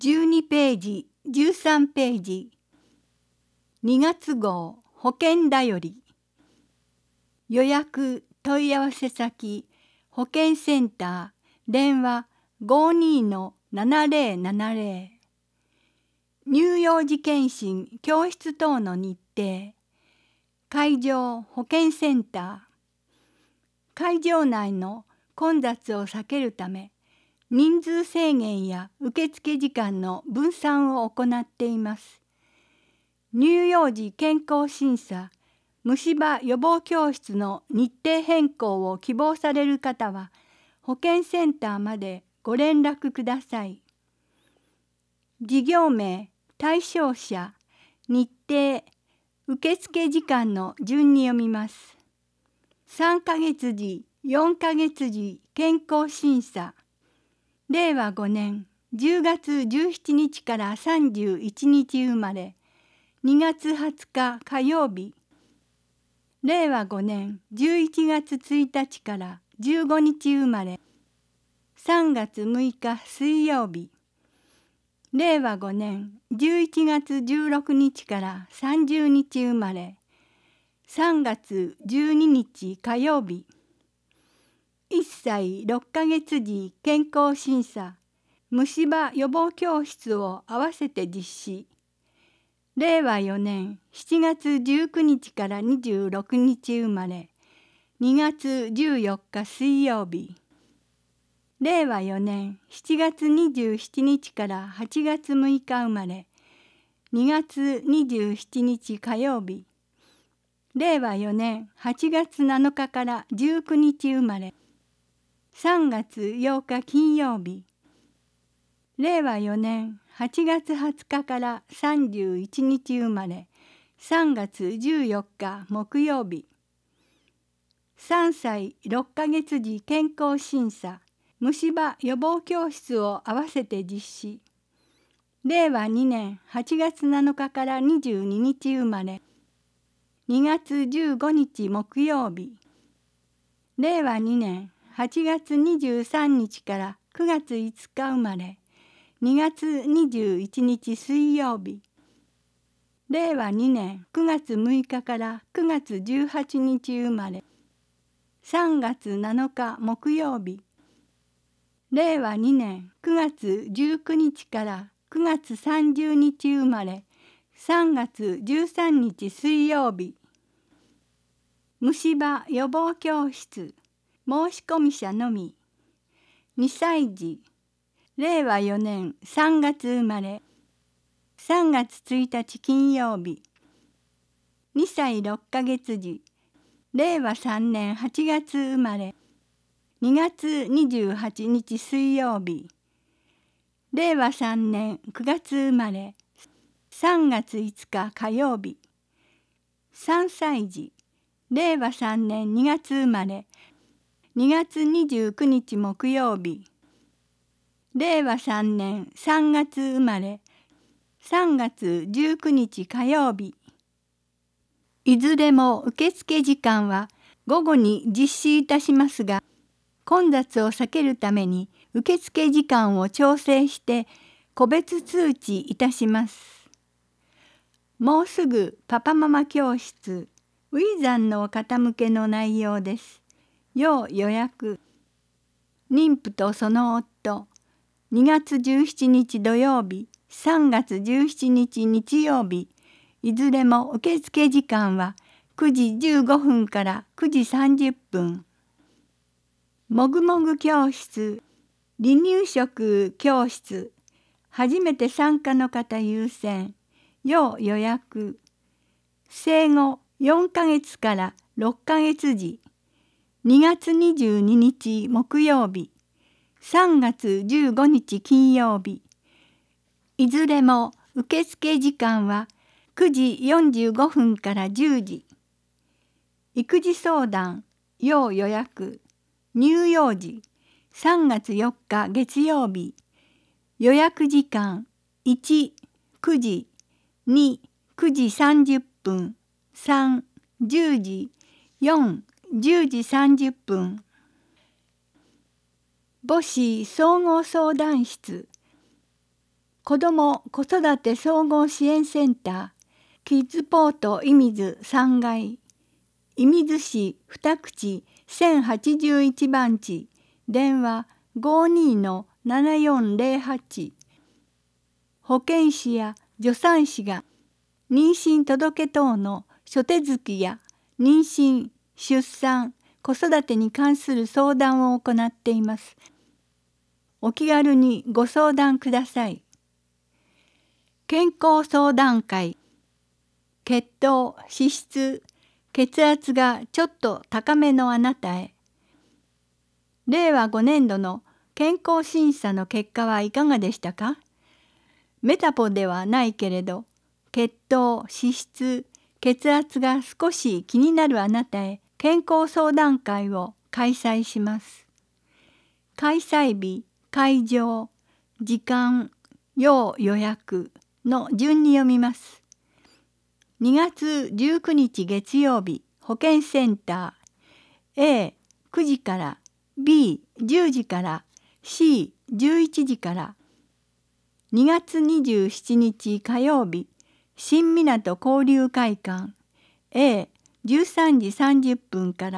12ページ、13ページ。2月号保険だより。予約問い合わせ先保険センター電話 52-7070 乳幼児健診教室等の日程。会場保健センター。会場内の混雑を避けるため人数制限や受付時間の分散を行っています。乳幼児健康審査、虫歯予防教室の日程変更を希望される方は、保健センターまでご連絡ください。事業名、対象者、日程、受付時間の順に読みます。3ヶ月時、4ヶ月時健康審査。令和5年10月17日から31日生まれ、2月20日火曜日。令和5年11月1日から15日生まれ、3月6日水曜日。令和5年11月16日から30日生まれ、3月12日火曜日。1歳6ヶ月時健康審査、虫歯予防教室を合わせて実施。令和4年7月19日から26日生まれ、2月14日水曜日。令和4年7月27日から8月6日生まれ、2月27日火曜日。令和4年8月7日から19日生まれ、3月8日金曜日。令和4年8月20日から31日生まれ、3月14日木曜日。3歳6ヶ月時健康審査、虫歯予防教室を合わせて実施。令和2年8月7日から22日生まれ、2月15日木曜日。令和2年8月23日から9月5日生まれ、2月21日水曜日。令和2年9月6日から9月18日生まれ、3月7日木曜日。令和2年9月19日から9月30日生まれ、3月13日水曜日。虫歯予防教室、申し込み者のみ。2歳児、令和4年3月生まれ、3月1日金曜日。2歳6ヶ月時、令和3年8月生まれ、2月28日水曜日。令和3年9月生まれ、3月5日火曜日。3歳児、令和3年2月生まれ、2月29日木曜日。令和3年3月生まれ、3月19日火曜日。いずれも受付時間は午後に実施いたしますが、混雑を避けるために受付時間を調整して個別通知いたします。もうすぐパパママ教室、ウィザンの方向けの内容です。要予約。妊婦とその夫、2月17日土曜日、3月17日日曜日、いずれも受付時間は9時15分から9時30分。もぐもぐ教室、離乳食教室、初めて参加の方優先、要予約。生後4ヶ月から6ヶ月時、2月22日木曜日、3月15日金曜日。いずれも受付時間は9時45分から10時。育児相談、要予約。乳幼児、3月4日月曜日。予約時間1、9時、2、9時30分、3、10時、4、10時30分。母子総合相談室。 子ども子育て総合支援センターキッズポート射水3階射水市二口1081番地電話52-7408保健師や助産師が妊娠届等の諸手続きや妊娠、出産、子育てに関する相談を行っています。お気軽にご相談ください。健康相談会。血糖、脂質、血圧がちょっと高めのあなたへ。令和5年度の健康審査の結果はいかがでしたか？メタボではないけれど、血糖、脂質、血圧が少し気になるあなたへ健康相談会を開催します。開催日、会場、時間、要予約の順に読みます。2月19日月曜日、保健センター A9 時から B10 時からC11 時から2月27日火曜日、新港交流会館 A13 時30分から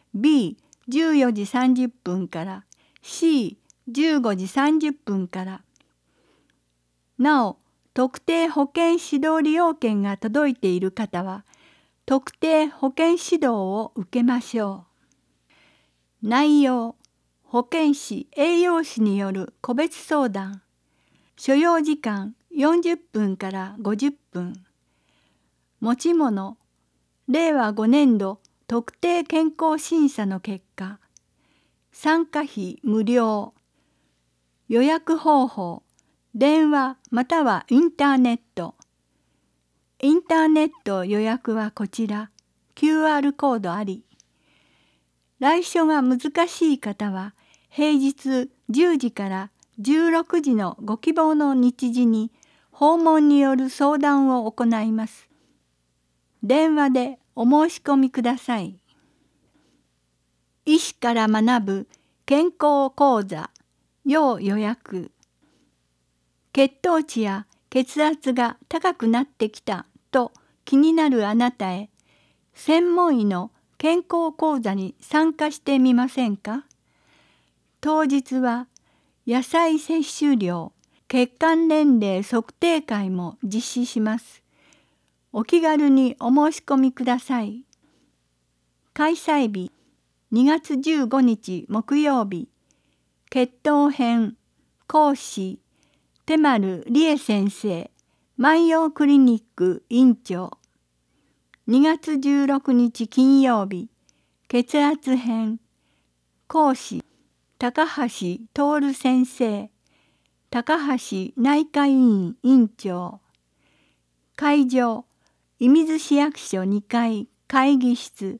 B14 時30分からC15 時30分からなお、特定保健指導利用券が届いている方は、特定保健指導を受けましょう。内容、保健師・栄養士による個別相談。所要時間40分から50分。持ち物、令和5年度特定健康審査の結果。参加費無料。予約方法。電話またはインターネット。インターネット予約はこちら。QR コードあり。来所が難しい方は平日10時から16時のご希望の日時に訪問による相談を行います。電話でお申し込みください。医師から学ぶ健康講座要予約。血糖値や血圧が高くなってきたと気になるあなたへ、専門医の健康講座に参加してみませんか？当日は野菜摂取量、血管年齢測定会も実施します。お気軽にお申し込みください。開催日2月15日木曜日、血糖編講師手丸理恵先生、万葉クリニック院長。2月16日金曜日、血圧編講師高橋徹先生、高橋内科医院院長。会場射水市役所2階会議室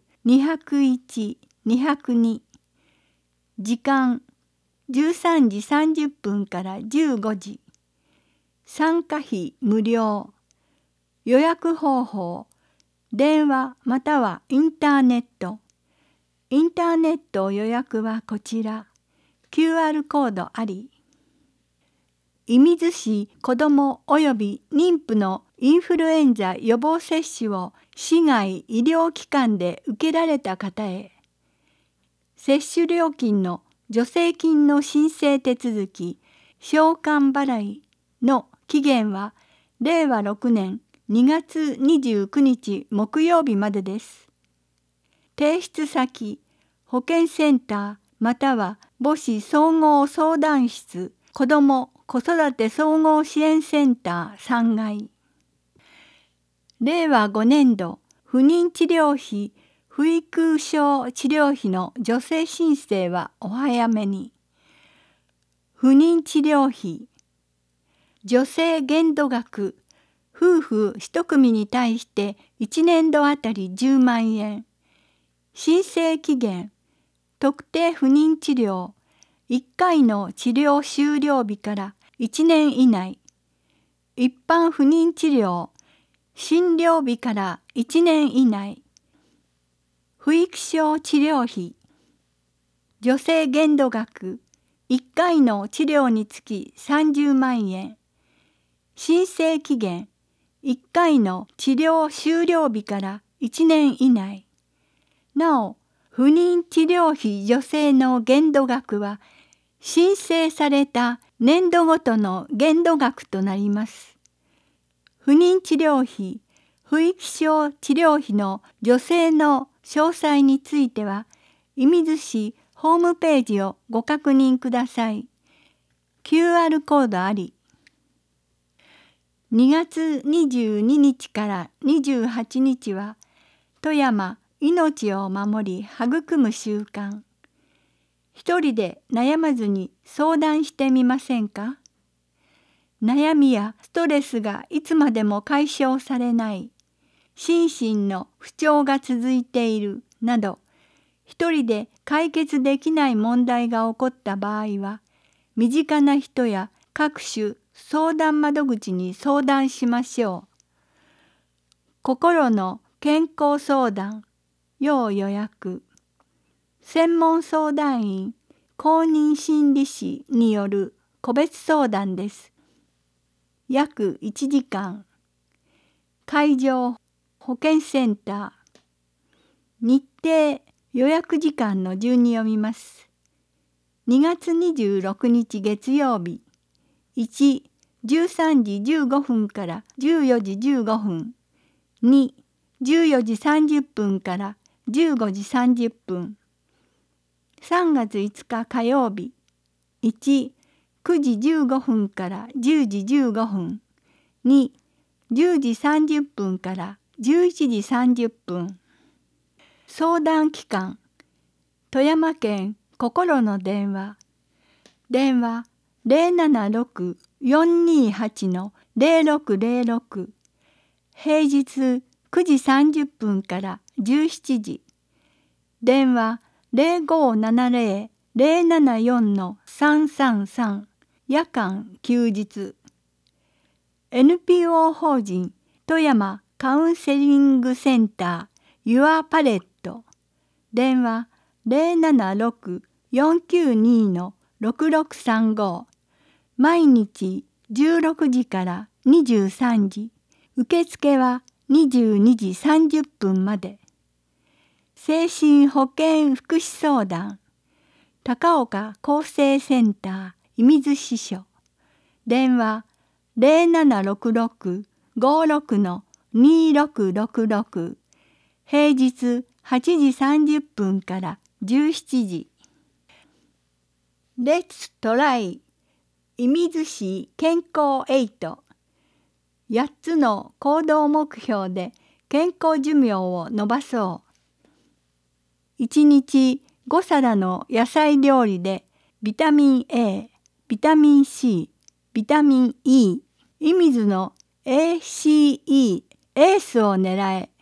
201、202。時間13時30分から15時。参加費無料。予約方法、電話またはインターネット。インターネット予約はこちら。QR コードあり。射水市子ども及び妊婦のインフルエンザ予防接種を市外医療機関で受けられた方へ。接種料金の助成金の申請手続き、償還払いの期限は令和6年2月29日木曜日までです。提出先、保健センターまたは母子総合相談室子ども子育て総合支援センター3階。令和5年度不妊治療費不育症治療費の助成申請はお早めに。不妊治療費助成限度額、夫婦1組に対して1年度あたり10万円。申請期限、特定不妊治療、1回の治療終了日から1年以内。一般不妊治療、診療日から1年以内。不育症治療費、助成限度額、1回の治療につき30万円。 申請期限1回の治療終了日から1年以内。なお、不妊治療費助成の限度額は申請された年度ごとの限度額となります。不妊治療費、不育症治療費の助成の詳細については、射水市ホームページをご確認ください。QR コードあり。2月22日から28日は、富山命を守り育む習慣。一人で悩まずに相談してみませんか？悩みやストレスがいつまでも解消されない、心身の不調が続いているなど、一人で解決できない問題が起こった場合は、身近な人や各種相談窓口に相談しましょう。心の健康相談、要予約。専門相談員、公認心理師による個別相談です。約1時間。会場保健センター。日程予約時間の順に読みます。2月26日月曜日。1、13時15分から14時15分。2、14時30分から15時30分。3月5日火曜日。1、9時15分から10時15分。2、10時30分から11時30分。相談機関、富山県心の電話。電話076-428-0606。平日9時30分から17時。電話0570-074-333。夜間休日。NPO 法人富山カウンセリングセンターユアパレット。電話076-492-6635。毎日16時から23時。受付は22時30分まで。精神保健福祉相談。高岡厚生センター射水支所。電話0766-56-2666。平日8時30分から17時。レッツトライ射水市健康8。8つの行動目標で健康寿命を伸ばそう。1日5皿の野菜料理でビタミン A、ビタミン C、ビタミン E、射水の ACE、エースを狙え。